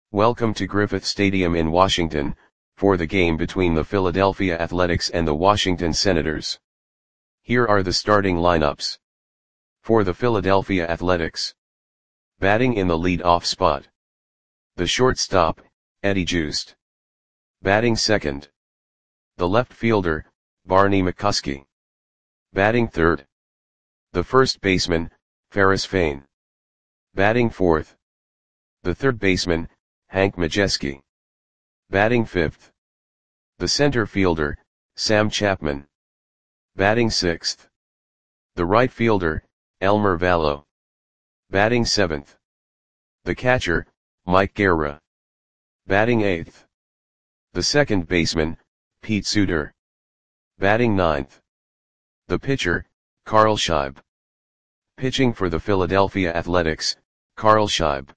Welcome to Griffith Stadium in Washington, for the game between the Philadelphia Athletics and the Washington Senators. Here are the starting lineups. For the Philadelphia Athletics. Batting in the lead-off spot. The shortstop, Eddie Joost. Batting second. The left fielder, Barney McCuskey. Batting third. The first baseman, Ferris Fain. Batting fourth. The third baseman, Hank Majeski. Batting fifth. The center fielder, Sam Chapman. Batting sixth. The right fielder, Elmer Valo. Batting seventh. The catcher, Mike Guerra. Batting eighth. The second baseman, Pete Suter. Batting ninth. The pitcher, Carl Scheib. Pitching for the Philadelphia Athletics, Carl Scheib.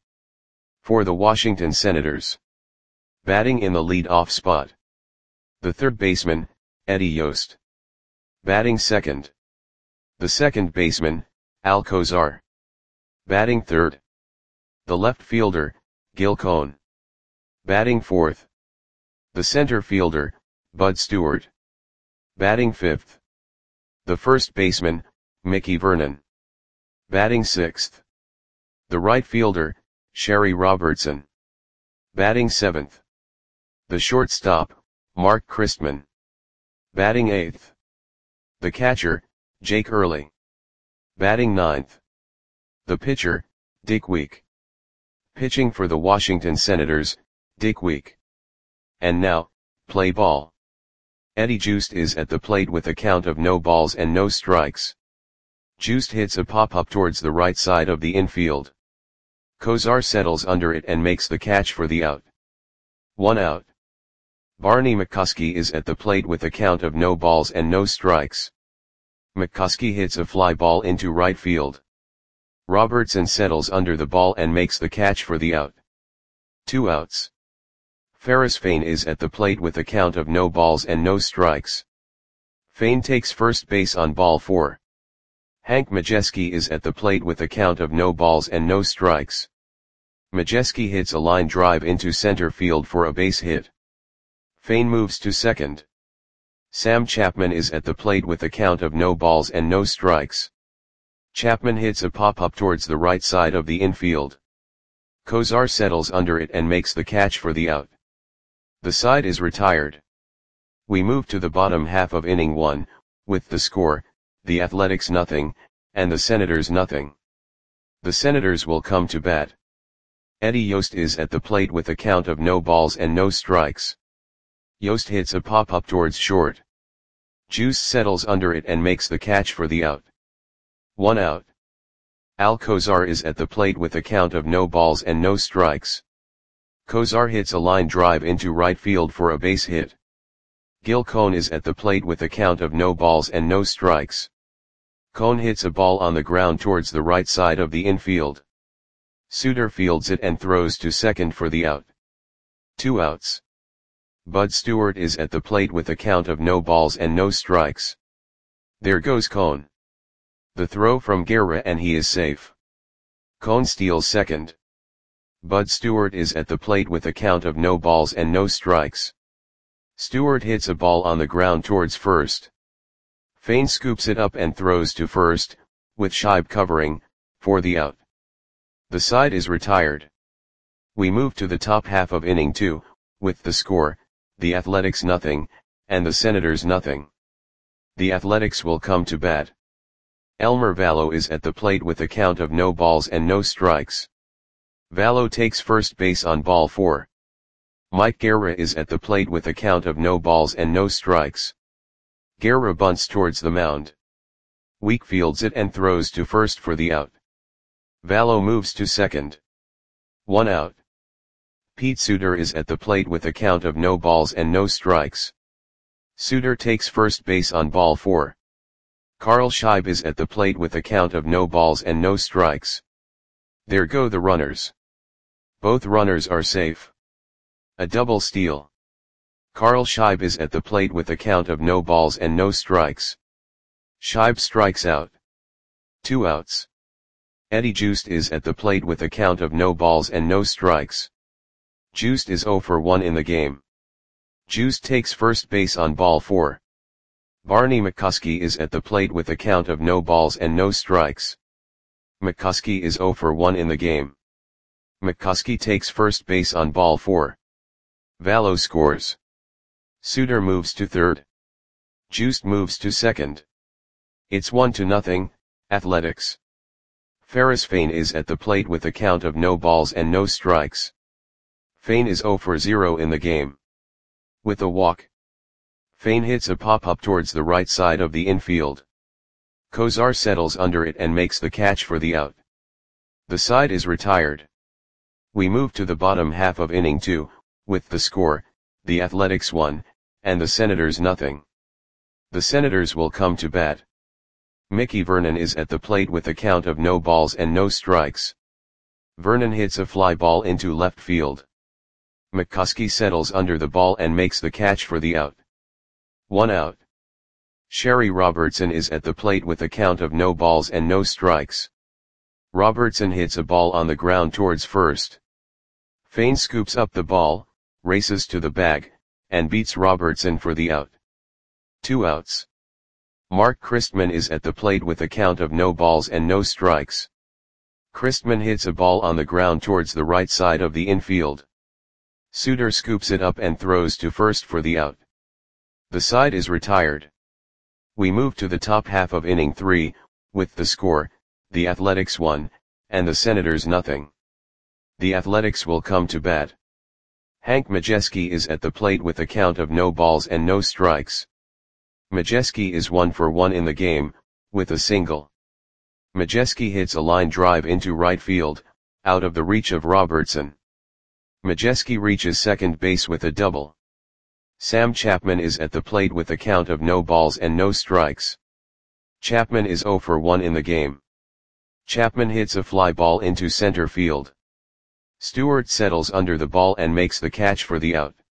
For the Washington Senators. Batting in the lead-off spot. The third baseman, Eddie Yost. Batting second. The second baseman, Al Kozar. Batting third. The left fielder, Gil Cohn. Batting fourth. The center fielder, Bud Stewart. Batting fifth. The first baseman, Mickey Vernon. Batting sixth. The right fielder, Sherry Robertson. Batting seventh. The shortstop, Mark Christman. Batting eighth. The catcher, Jake Early. Batting ninth. The pitcher, Dick Week. Pitching for the Washington Senators, Dick Week. And now, play ball. Eddie Joost is at the plate with a count of no balls and no strikes. Joost hits a pop-up towards the right side of the infield. Kozar settles under it and makes the catch for the out. 1 out. Barney McCuskey is at the plate with a count of no balls and no strikes. McCuskey hits a fly ball into right field. Robertson settles under the ball and makes the catch for the out. 2 outs. Ferris Fain is at the plate with a count of no balls and no strikes. Fain takes first base on ball 4. Hank Majeski is at the plate with a count of no balls and no strikes. Majeski hits a line drive into center field for a base hit. Fain moves to second. Sam Chapman is at the plate with a count of no balls and no strikes. Chapman hits a pop-up towards the right side of the infield. Kozar settles under it and makes the catch for the out. The side is retired. We move to the bottom half of inning 1, with the score, the Athletics nothing, and the Senators nothing. The Senators will come to bat. Eddie Yost is at the plate with a count of no balls and no strikes. Yost hits a pop-up towards short. Joost settles under it and makes the catch for the out. 1 out. Al Kozar is at the plate with a count of no balls and no strikes. Kozar hits a line drive into right field for a base hit. Gil Cohn is at the plate with a count of no balls and no strikes. Cohn hits a ball on the ground towards the right side of the infield. Suter fields it and throws to second for the out. 2 outs. Bud Stewart is at the plate with a count of no balls and no strikes. There goes Cohn. The throw from Guerra and he is safe. Cohn steals second. Bud Stewart is at the plate with a count of no balls and no strikes. Stewart hits a ball on the ground towards first. Fain scoops it up and throws to first, with Scheib covering, for the out. The side is retired. We move to the top half of inning 2, with the score, the Athletics nothing, and the Senators nothing. The Athletics will come to bat. Elmer Valo is at the plate with a count of no balls and no strikes. Valo takes first base on ball 4. Mike Guerra is at the plate with a count of no balls and no strikes. Guerra bunts towards the mound. Week fields it and throws to first for the out. Valo moves to second. 1 out. Pete Suter is at the plate with a count of no balls and no strikes. Suter takes first base on ball 4. Carl Scheib is at the plate with a count of no balls and no strikes. There go the runners. Both runners are safe. A double steal. Carl Scheib is at the plate with a count of no balls and no strikes. Scheib strikes out. 2 outs. Eddie Joost is at the plate with a count of no balls and no strikes. Juiced is 0 for 1 in the game. Juiced takes first base on ball 4. Barney McCuskey is at the plate with a count of no balls and no strikes. McCuskey is 0 for 1 in the game. McCuskey takes first base on ball 4. Vallow scores. Suter moves to third. Juiced moves to second. It's 1-0, Athletics. Ferris Fain is at the plate with a count of no balls and no strikes. Fain is 0 for 0 in the game. With a walk. Fain hits a pop-up towards the right side of the infield. Kozar settles under it and makes the catch for the out. The side is retired. We move to the bottom half of inning 2, with the score, the Athletics 1, and the Senators nothing. The Senators will come to bat. Mickey Vernon is at the plate with a count of no balls and no strikes. Vernon hits a fly ball into left field. McCuskey settles under the ball and makes the catch for the out. 1 out. Sherry Robertson is at the plate with a count of no balls and no strikes. Robertson hits a ball on the ground towards first. Fain scoops up the ball, races to the bag, and beats Robertson for the out. 2 outs. Mark Christman is at the plate with a count of no balls and no strikes. Christman hits a ball on the ground towards the right side of the infield. Suter scoops it up and throws to first for the out. The side is retired. We move to the top half of inning 3, with the score, the Athletics 1, and the Senators nothing. The Athletics will come to bat. Hank Majeski is at the plate with a count of no balls and no strikes. Majeski is 1 for 1 in the game, with a single. Majeski hits a line drive into right field, out of the reach of Robertson. Majeski reaches second base with a double. Sam Chapman is at the plate with a count of no balls and no strikes. Chapman is 0 for 1 in the game. Chapman hits a fly ball into center field. Stewart settles under the ball and makes the catch for the out.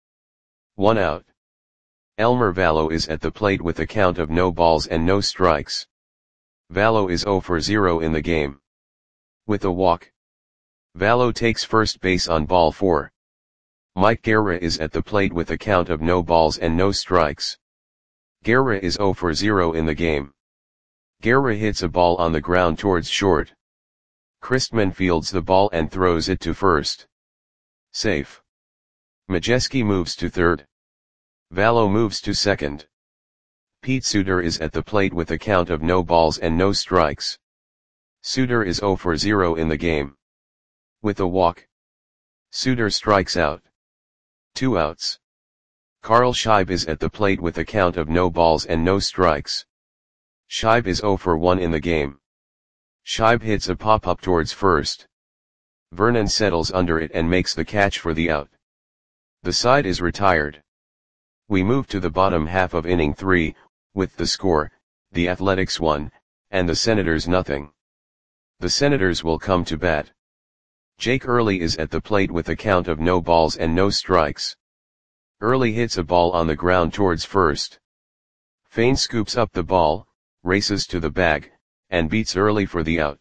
1 out. Elmer Vallow is at the plate with a count of no balls and no strikes. Vallow is 0 for 0 in the game. With a walk. Vallow takes first base on ball 4. Mike Guerra is at the plate with a count of no balls and no strikes. Guerra is 0 for 0 in the game. Guerra hits a ball on the ground towards short. Christman fields the ball and throws it to first. Safe. Majeski moves to third. Vallow moves to second. Pete Suter is at the plate with a count of no balls and no strikes. Suter is 0 for 0 in the game. With a walk. Suter strikes out. 2 outs. Carl Scheib is at the plate with a count of no balls and no strikes. Scheib is 0 for 1 in the game. Scheib hits a pop-up towards first. Vernon settles under it and makes the catch for the out. The side is retired. We move to the bottom half of inning 3, with the score, the Athletics 1, and the Senators nothing. The Senators will come to bat. Jake Early is at the plate with a count of no balls and no strikes. Early hits a ball on the ground towards first. Fain scoops up the ball, races to the bag, and beats Early for the out.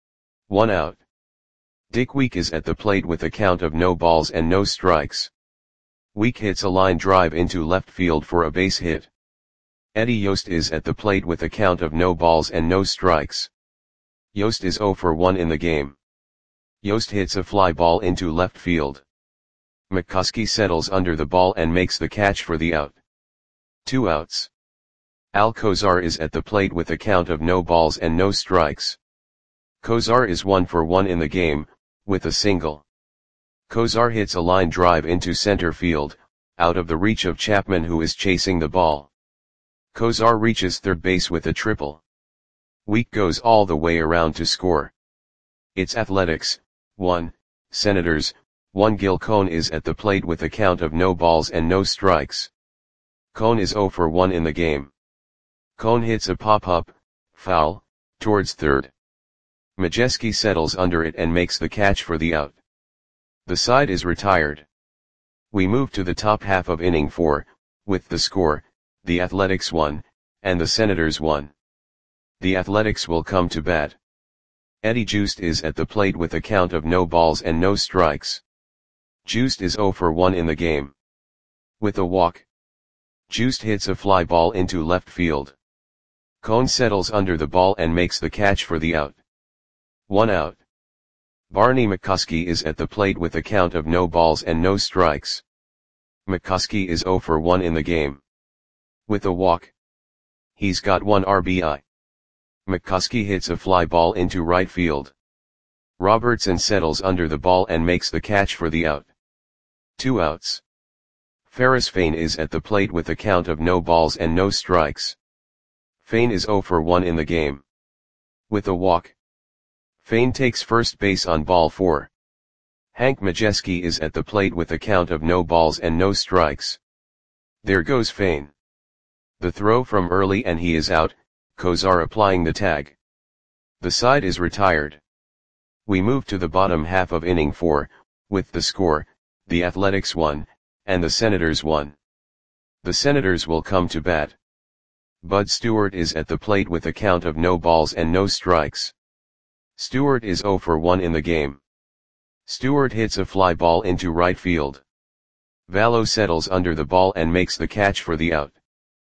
1 out. Dick Week is at the plate with a count of no balls and no strikes. Week hits a line drive into left field for a base hit. Eddie Yost is at the plate with a count of no balls and no strikes. Yost is 0 for 1 in the game. Yost hits a fly ball into left field. McCuskey settles under the ball and makes the catch for the out. 2 outs. Al Kozar is at the plate with a count of no balls and no strikes. Kozar is 1 for 1 in the game, with a single. Kozar hits a line drive into center field, out of the reach of Chapman who is chasing the ball. Kozar reaches third base with a triple. Week goes all the way around to score. It's Athletics, 1, Senators, 1. Gil Cohn is at the plate with a count of no balls and no strikes. Cohn is 0 for 1 in the game. Cohn hits a pop-up, foul, towards third. Majeski settles under it and makes the catch for the out. The side is retired. We move to the top half of inning 4, with the score, the Athletics 1, and the Senators 1. The Athletics will come to bat. Eddie Juiced is at the plate with a count of no balls and no strikes. Juiced is 0 for 1 in the game. With a walk, Juiced hits a fly ball into left field. Cone settles under the ball and makes the catch for the out. 1 out. Barney McCuskey is at the plate with a count of no balls and no strikes. McCuskey is 0 for 1 in the game. With a walk, he's got 1 RBI. McCuskey hits a fly ball into right field. Robertson settles under the ball and makes the catch for the out. 2 outs. Ferris Fain is at the plate with a count of no balls and no strikes. Fain is 0 for 1 in the game. With a walk, Fain takes first base on ball 4. Hank Majeski is at the plate with a count of no balls and no strikes. There goes Fain. The throw from early and he is out, Kozar applying the tag. The side is retired. We move to the bottom half of inning 4, with the score, the Athletics 1, and the Senators 1. The Senators will come to bat. Bud Stewart is at the plate with a count of no balls and no strikes. Stewart is 0 for 1 in the game. Stewart hits a fly ball into right field. Vallo settles under the ball and makes the catch for the out.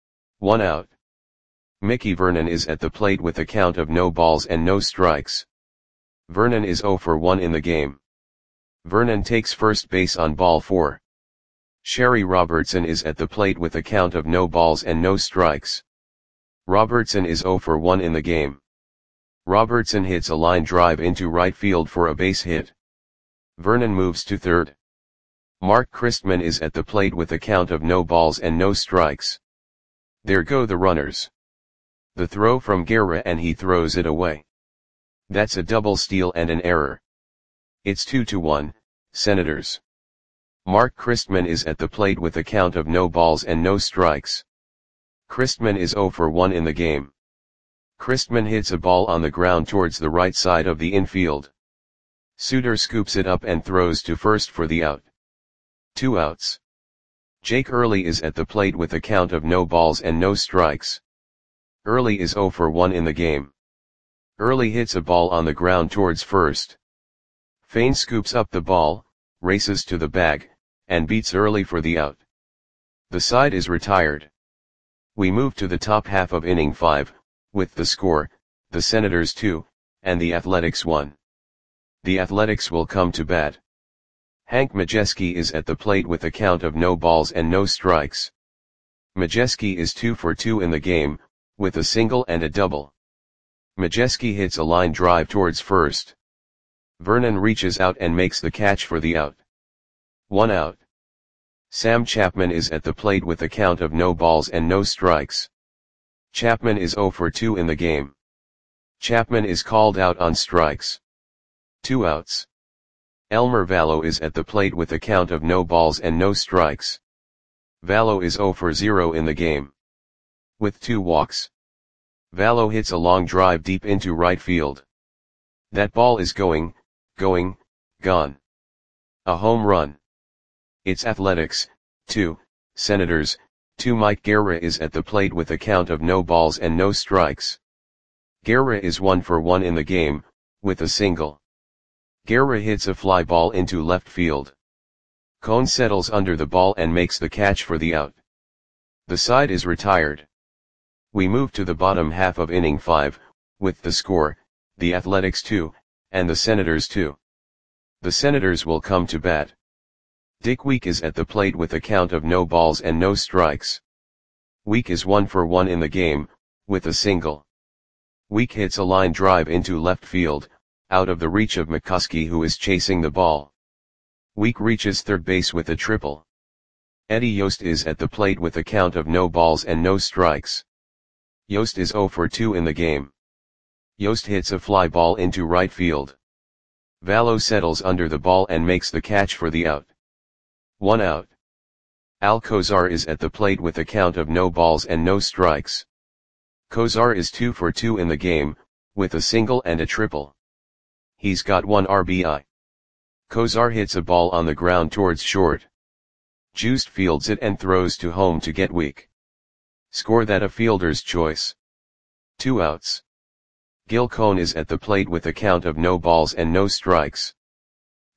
1 out. Mickey Vernon is at the plate with a count of no balls and no strikes. Vernon is 0 for 1 in the game. Vernon takes first base on ball 4. Sherry Robertson is at the plate with a count of no balls and no strikes. Robertson is 0 for 1 in the game. Robertson hits a line drive into right field for a base hit. Vernon moves to third. Mark Christman is at the plate with a count of no balls and no strikes. There go the runners. The throw from Guerra and he throws it away. That's a double steal and an error. It's 2-1, Senators. Mark Christman is at the plate with a count of no balls and no strikes. Christman is 0 for 1 in the game. Christman hits a ball on the ground towards the right side of the infield. Suter scoops it up and throws to first for the out. 2 outs. Jake Early is at the plate with a count of no balls and no strikes. Early is 0 for 1 in the game. Early hits a ball on the ground towards first. Fain scoops up the ball, races to the bag, and beats Early for the out. The side is retired. We move to the top half of inning 5, with the score, the Senators 2, and the Athletics 1. The Athletics will come to bat. Hank Majeski is at the plate with a count of no balls and no strikes. Majeski is 2 for 2 in the game, with a single and a double. Majeski hits a line drive towards first. Vernon reaches out and makes the catch for the out. 1 out. Sam Chapman is at the plate with a count of no balls and no strikes. Chapman is 0 for 2 in the game. Chapman is called out on strikes. 2 outs. Elmer Vallo is at the plate with a count of no balls and no strikes. Vallo is 0 for 0 in the game. With 2 walks, Vallo hits a long drive deep into right field. That ball is gone. A home run. It's Athletics, 2, Senators, 2. Mike Guerra is at the plate with a count of no balls and no strikes. Guerra is 1 for 1 in the game, with a single. Guerra hits a fly ball into left field. Cone settles under the ball and makes the catch for the out. The side is retired. We move to the bottom half of inning 5, with the score, the Athletics 2, and the Senators 2. The Senators will come to bat. Dick Week is at the plate with a count of no balls and no strikes. Week is 1 for 1 in the game, with a single. Week hits a line drive into left field, out of the reach of McCuskey who is chasing the ball. Week reaches third base with a triple. Eddie Yost is at the plate with a count of no balls and no strikes. Yost is 0 for 2 in the game. Yost hits a fly ball into right field. Vallo settles under the ball and makes the catch for the out. 1 out. Al Kozar is at the plate with a count of no balls and no strikes. Kozar is 2 for 2 in the game, with a single and a triple. He's got 1 RBI. Kozar hits a ball on the ground towards short. Juiced fields it and throws to home to get Week. Score that a fielder's choice. 2 outs. Gil Cone is at the plate with a count of no balls and no strikes.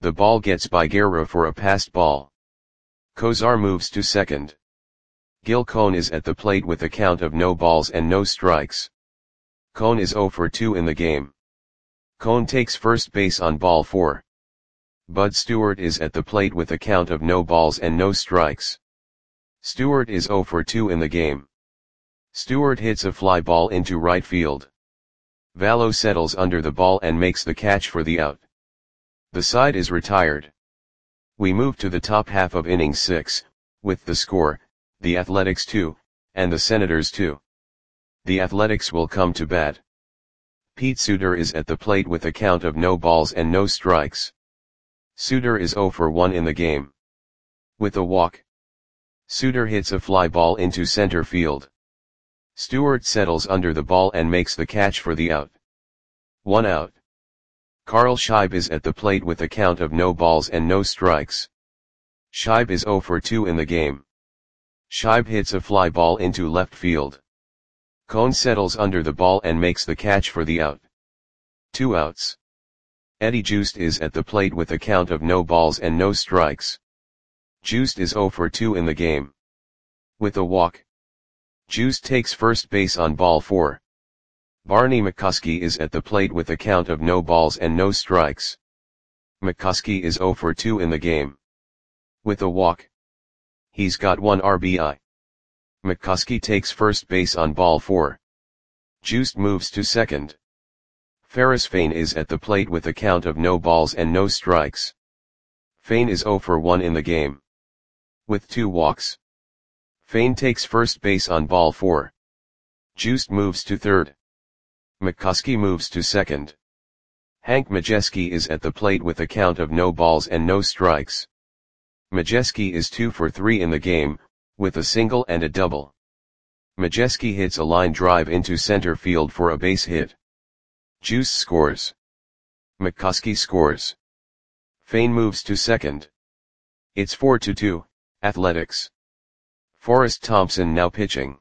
The ball gets by Guerra for a passed ball. Kozar moves to second. Gil Cone is at the plate with a count of no balls and no strikes. Cone is 0 for 2 in the game. Cone takes first base on ball 4. Bud Stewart is at the plate with a count of no balls and no strikes. Stewart is 0 for 2 in the game. Stewart hits a fly ball into right field. Vallo settles under the ball and makes the catch for the out. The side is retired. We move to the top half of inning 6, with the score, the Athletics 2, and the Senators 2. The Athletics will come to bat. Pete Suter is at the plate with a count of no balls and no strikes. Suter is 0 for 1 in the game. With a walk. Suter hits a fly ball into center field. Stewart settles under the ball and makes the catch for the out. 1 out. Carl Scheib is at the plate with a count of no balls and no strikes. Scheib is 0 for 2 in the game. Scheib hits a fly ball into left field. Cone settles under the ball and makes the catch for the out. 2 outs. Eddie Joost is at the plate with a count of no balls and no strikes. Joost is 0 for 2 in the game. With a walk. Joost takes first base on ball 4. Barney McCuskey is at the plate with a count of no balls and no strikes. McCuskey is 0 for 2 in the game. With a walk. He's got 1 RBI. McCuskey takes first base on ball 4. Joost moves to second. Ferris Fain is at the plate with a count of no balls and no strikes. Fain is 0 for 1 in the game. With 2 walks. Fain takes first base on ball 4. Joost moves to third. McCuskey moves to second. Hank Majeski is at the plate with a count of no balls and no strikes. Majeski is 2 for 3 in the game, with a single and a double. Majeski hits a line drive into center field for a base hit. Juice scores. McCuskey scores. Fain moves to second. It's 4-2, Athletics. Forrest Thompson now pitching.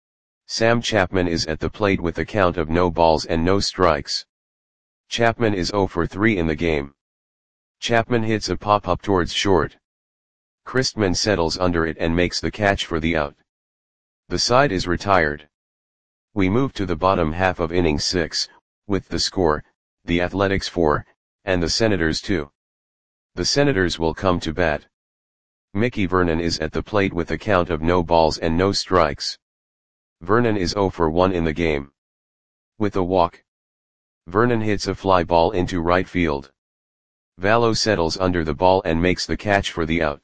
Sam Chapman is at the plate with a count of no balls and no strikes. Chapman is 0 for 3 in the game. Chapman hits a pop-up towards short. Christman settles under it and makes the catch for the out. The side is retired. We move to the bottom half of inning 6, with the score, the Athletics 4, and the Senators 2. The Senators will come to bat. Mickey Vernon is at the plate with a count of no balls and no strikes. Vernon is 0 for 1 in the game. With a walk. Vernon hits a fly ball into right field. Vallo settles under the ball and makes the catch for the out.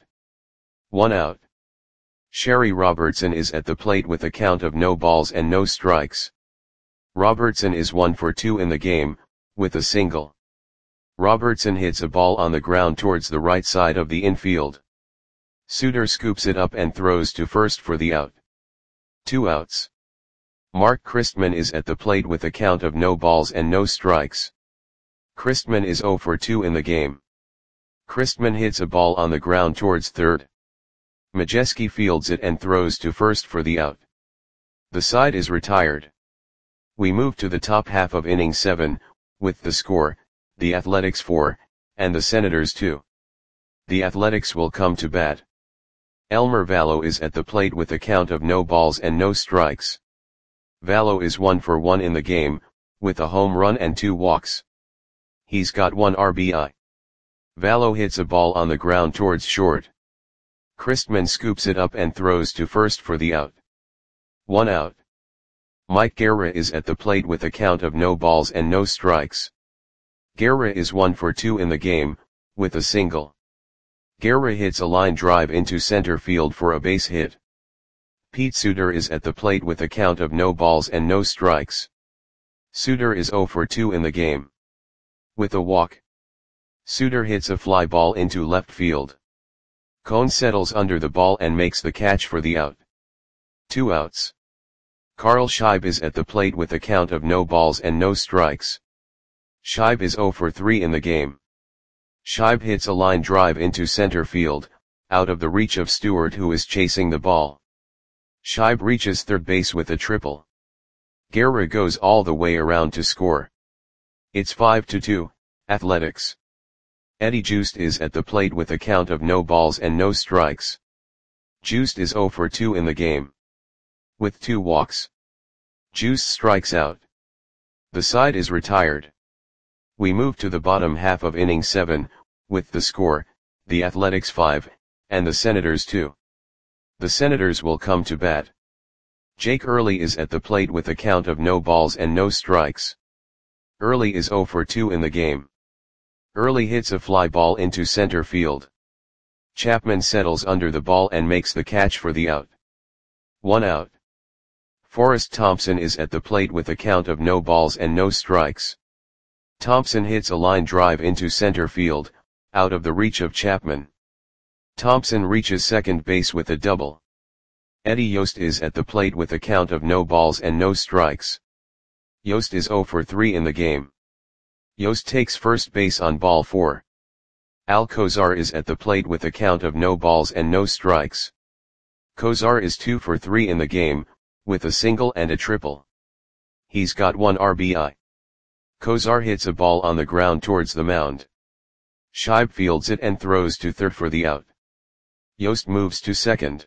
1 out. Sherry Robertson is at the plate with a count of no balls and no strikes. Robertson is 1 for 2 in the game, with a single. Robertson hits a ball on the ground towards the right side of the infield. Suter scoops it up and throws to first for the out. 2 outs. Mark Christman is at the plate with a count of no balls and no strikes. Christman is 0 for 2 in the game. Christman hits a ball on the ground towards third. Majeski fields it and throws to first for the out. The side is retired. We move to the top half of inning 7, with the score, the Athletics 4, and the Senators 2. The Athletics will come to bat. Elmer Vallo is at the plate with a count of no balls and no strikes. Vallo is 1 for 1 in the game, with a home run and 2 walks. He's got 1 RBI. Vallo hits a ball on the ground towards short. Christman scoops it up and throws to first for the out. 1 out. Mike Guerra is at the plate with a count of no balls and no strikes. Guerra is 1 for 2 in the game, with a single. Guerra hits a line drive into center field for a base hit. Pete Suter is at the plate with a count of no balls and no strikes. Suter is 0 for 2 in the game. With a walk. Suter hits a fly ball into left field. Cone settles under the ball and makes the catch for the out. 2 outs. Carl Scheib is at the plate with a count of no balls and no strikes. Scheib is 0 for 3 in the game. Scheib hits a line drive into center field, out of the reach of Stewart who is chasing the ball. Scheib reaches third base with a triple. Guerra goes all the way around to score. It's 5-2, Athletics. Eddie Joost is at the plate with a count of no balls and no strikes. Joost is 0 for 2 in the game. With 2 walks. Joost strikes out. The side is retired. We move to the bottom half of inning 7, with the score, the Athletics 5, and the Senators 2. The Senators will come to bat. Jake Early is at the plate with a count of no balls and no strikes. Early is 0 for 2 in the game. Early hits a fly ball into center field. Chapman settles under the ball and makes the catch for the out. 1 out. Forrest Thompson is at the plate with a count of no balls and no strikes. Thompson hits a line drive into center field, out of the reach of Chapman. Thompson reaches second base with a double. Eddie Yost is at the plate with a count of no balls and no strikes. Yost is 0 for 3 in the game. Yost takes first base on ball 4. Al Kozar is at the plate with a count of no balls and no strikes. Kozar is 2 for 3 in the game, with a single and a triple. He's got 1 RBI. Kozar hits a ball on the ground towards the mound. Scheib fields it and throws to third for the out. Yost moves to second.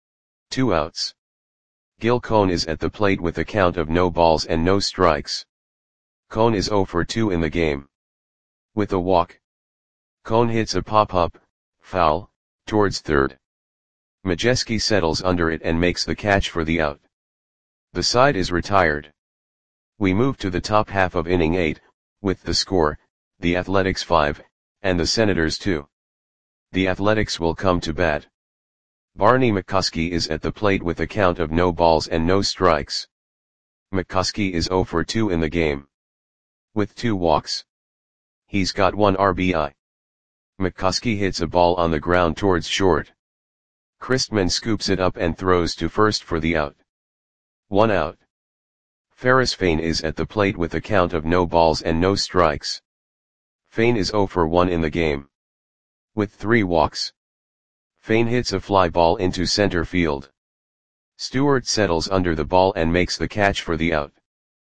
2 outs. Gil Cohn is at the plate with a count of no balls and no strikes. Cohn is 0 for 2 in the game. With a walk. Cohn hits a pop-up, foul, towards third. Majewski settles under it and makes the catch for the out. The side is retired. We move to the top half of inning 8, with the score, the Athletics 5, and the Senators 2. The Athletics will come to bat. Barney McCuskey is at the plate with a count of no balls and no strikes. McCuskey is 0 for 2 in the game. With 2 walks. He's got 1 RBI. McCuskey hits a ball on the ground towards short. Christman scoops it up and throws to first for the out. 1 out. Ferris Fain is at the plate with a count of no balls and no strikes. Fain is 0 for 1 in the game. With 3 walks. Fain hits a fly ball into center field. Stewart settles under the ball and makes the catch for the out.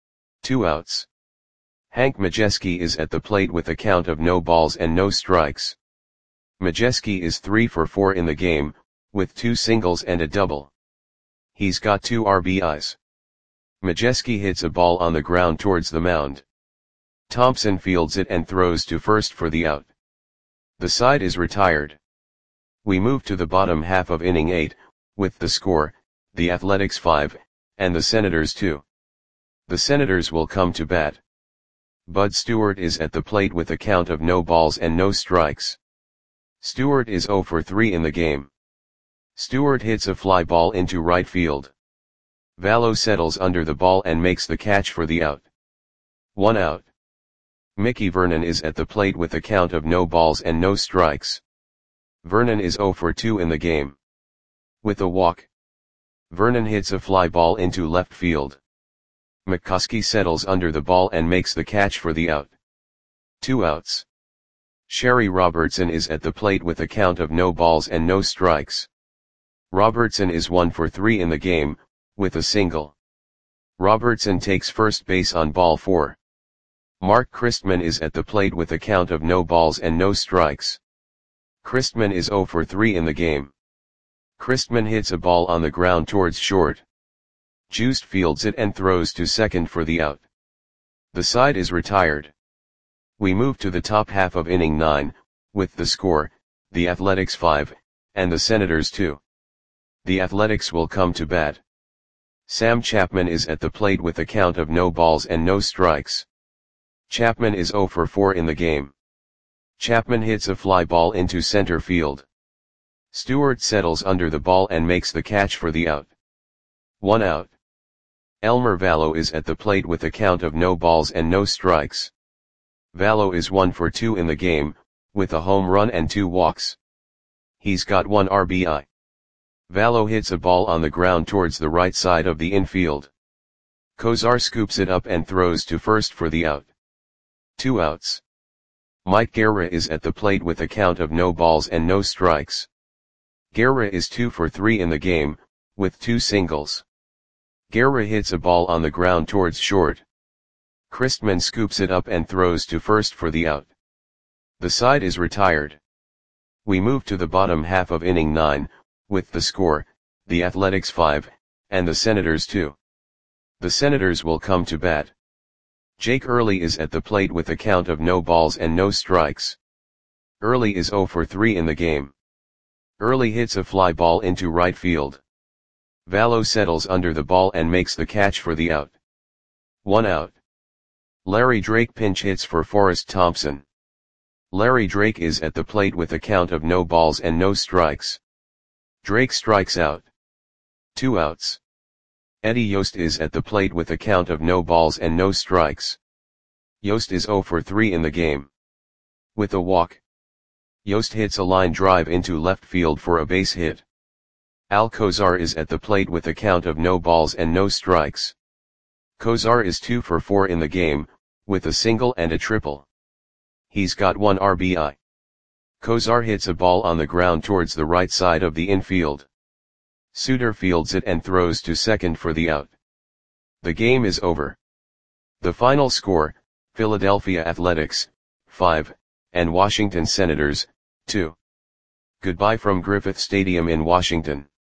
2 outs. Hank Majewski is at the plate with a count of no balls and no strikes. Majewski is 3 for 4 in the game, with 2 singles and a double. He's got 2 RBIs. Majewski hits a ball on the ground towards the mound. Thompson fields it and throws to first for the out. The side is retired. We move to the bottom half of inning 8, with the score, the Athletics 5, and the Senators 2. The Senators will come to bat. Bud Stewart is at the plate with a count of no balls and no strikes. Stewart is 0 for 3 in the game. Stewart hits a fly ball into right field. Vallow settles under the ball and makes the catch for the out. 1 out. Mickey Vernon is at the plate with a count of no balls and no strikes. Vernon is 0 for 2 in the game. With a walk. Vernon hits a fly ball into left field. McCuskey settles under the ball and makes the catch for the out. 2 outs. Sherry Robertson is at the plate with a count of no balls and no strikes. Robertson is 1 for 3 in the game, with a single. Robertson takes first base on ball 4. Mark Christman is at the plate with a count of no balls and no strikes. Christman is 0 for 3 in the game. Christman hits a ball on the ground towards short. Joost fields it and throws to second for the out. The side is retired. We move to the top half of inning 9, with the score, the Athletics 5, and the Senators 2. The Athletics will come to bat. Sam Chapman is at the plate with a count of no balls and no strikes. Chapman is 0 for 4 in the game. Chapman hits a fly ball into center field. Stewart settles under the ball and makes the catch for the out. 1 out. Elmer Vallow is at the plate with a count of no balls and no strikes. Vallow is 1 for 2 in the game, with a home run and 2 walks. He's got 1 RBI. Vallow hits a ball on the ground towards the right side of the infield. Kozar scoops it up and throws to first for the out. 2 outs. Mike Guerra is at the plate with a count of no balls and no strikes. Guerra is 2 for 3 in the game, with 2 singles. Guerra hits a ball on the ground towards short. Christman scoops it up and throws to first for the out. The side is retired. We move to the bottom half of inning 9, with the score, the Athletics 5, and the Senators 2. The Senators will come to bat. Jake Early is at the plate with a count of no balls and no strikes. Early is 0 for 3 in the game. Early hits a fly ball into right field. Vallo settles under the ball and makes the catch for the out. 1 out. Larry Drake pinch hits for Forrest Thompson. Larry Drake is at the plate with a count of no balls and no strikes. Drake strikes out. 2 outs. Eddie Yost is at the plate with a count of no balls and no strikes. Yost is 0 for 3 in the game. With a walk, Yost hits a line drive into left field for a base hit. Al Kozar is at the plate with a count of no balls and no strikes. Kozar is 2 for 4 in the game, with a single and a triple. He's got 1 RBI. Kozar hits a ball on the ground towards the right side of the infield. Suter fields it and throws to second for the out. The game is over. The final score, Philadelphia Athletics, 5, and Washington Senators, 2. Goodbye from Griffith Stadium in Washington.